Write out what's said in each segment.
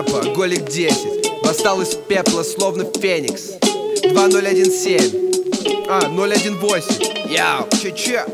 рэпа, Голик 10 восстал из пепла, словно феникс. 2017 018. Яу, че-че.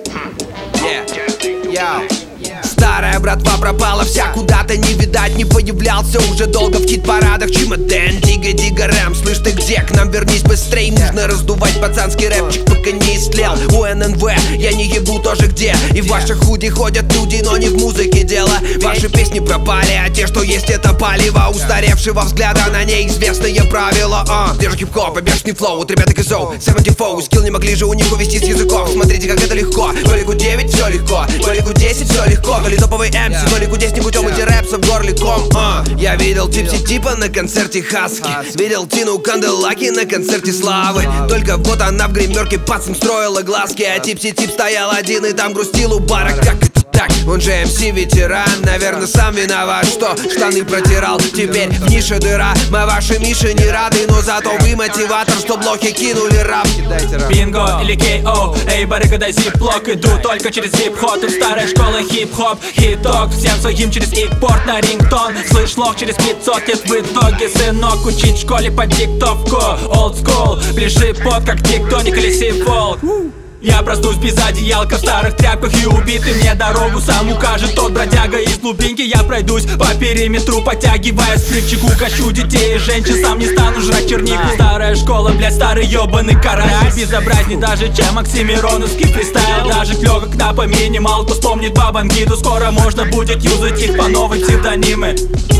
Яу. Старая братва пропала вся, куда-то не видать, не появлялся уже долго в хит-парадах. Чемодан, дига рэм, слышь ты где? К нам вернись быстрей, нужно раздувать пацанский рэпчик, пока не истлел. У ННВ я не ебу тоже где. И в ваших худи ходят люди, но не в музыке дело. Ваши песни пропали, а те, что есть, это палево устаревшего взгляда на неизвестные правила. Где же хип-хоп и бешеный флоу от ребят из Оу 74, скилл не могли же у них увести с языков. Смотрите, как это легко. Голику 9 все легко, Голику 10 все легко. То ли топовый MC, Голику 10 не путем эти рэпсы в горликом. Я видел Типси Типа на концерте Хаски, видел Тину Канделаки на концерте Славы. Только вот она в гримерке пацан строила глазки, а Типси Тип стоял один и там грустил у бара. Как это так? Он же МС ветеран, наверное сам виноват, что штаны протирал. Теперь в нише дыра, мы ваши Миши не рады, но зато вы мотиватор, что блохи кинули рап. Бинго или K.O. Эй, барыга, дай зип-лок. Иду только через хип-хоп, тут старая школа хип-хоп. Хит-ток, всем своим через ик-порт на рингтон. Слышь, лох, через 500 лет в итоге, сынок, учить в школе по тиктовку. Old school, пляши поп, как тиктоник или сифолк. Я проснусь без одеялка в старых тряпках, и убитый мне дорогу сам укажет тот бродяга из глубинки. Я пройдусь по периметру, подтягиваясь к лифчику. Качу детей и женщин, сам не стану жрать чернику. Старая школа, блядь, старый ёбаный карась. Безобразней даже, чем оксимироновский фристайл. Даже легок на поминималку, вспомнит Бабангиду. Скоро можно будет юзать их по новой псевдонимы.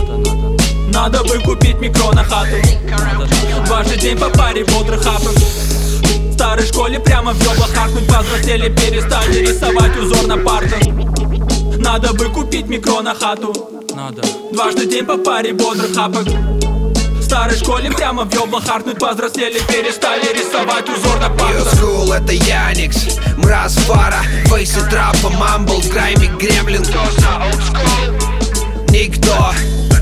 Надо бы купить микро на хату, дважды день по паре бодрых хапов. В старой школе прямо в ёблах харкнуть. Повзрослели, перестали рисовать узор на партах. Надо бы купить микро на хату, дважды день по паре бодрых хапок. В старой школе прямо в ёблах харкнуть. Повзрослели, перестали рисовать узор на партах. School, это Яникс, мраз фара, фейсы трапа, мамбл, грайми, гремлин. Никто,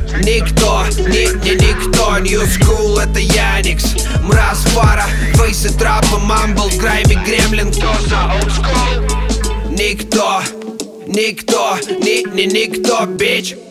никто, New School, это Яникс, мраз фара, фейсы трапа, мамбл, грайми, гремлин. Никто, никто, бич.